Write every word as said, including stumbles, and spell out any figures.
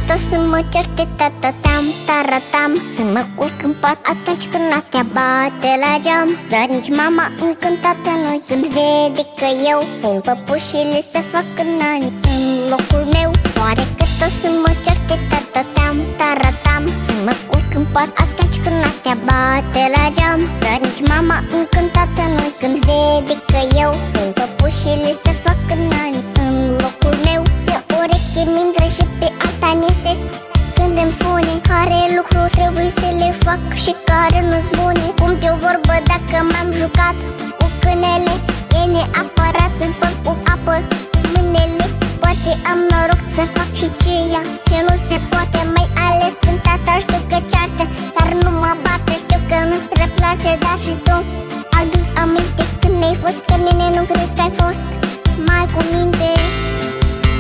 tot să mă certe tatatam, taratam. Să mă culc în pat atunci când noaptea bate la geam. Dar nici mama încântată nu-i când vede că eu pun păpușile să fac nani în locul meu. Oare că tot să mă certe tatatam, taratam. Să mă culc în pat atunci când noaptea bate la geam. Dar nici mama încântată nu-i când vede că eu pun păpușile să fac nani în locul meu. Pe ureche mindră și pe alta nese când îmi spune care lucruri trebuie să le fac și care nu-s bune. Cum te-o vorbă dacă m-am jucat cu câinele, e neapărat să-mi spăl cu apă mâinile. Poate am noroc să fac și ceea ce nu se poate, mai ales când tata știu că ceartă, dar nu mă bate. Știu că nu-ți prea place, dar și tu adu-ți aminte când ai fost, că mine nu cred că ai fost.